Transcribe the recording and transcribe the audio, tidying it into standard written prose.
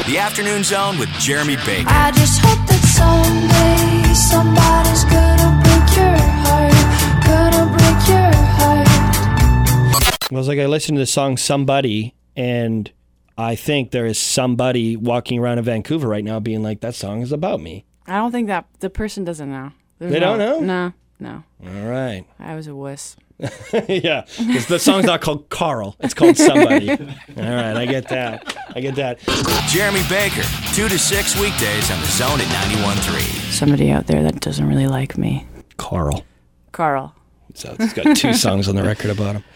The Afternoon Zone with Jeremy Baker. I just hope that someday somebody's gonna break your heart. Well, it's like I listened to the song Somebody, and I think there is somebody walking around in Vancouver right now being like, that song is about me. I don't think that the person doesn't know. They don't know? No. All right. I was a wuss. Yeah, 'cause the song's not called Carl. It's called Somebody. All right, I get that. Jeremy Baker, 2 to 6 weekdays on The Zone at 91.3. Somebody out there that doesn't really like me. Carl. Carl. So it's got 2 songs on the record about him.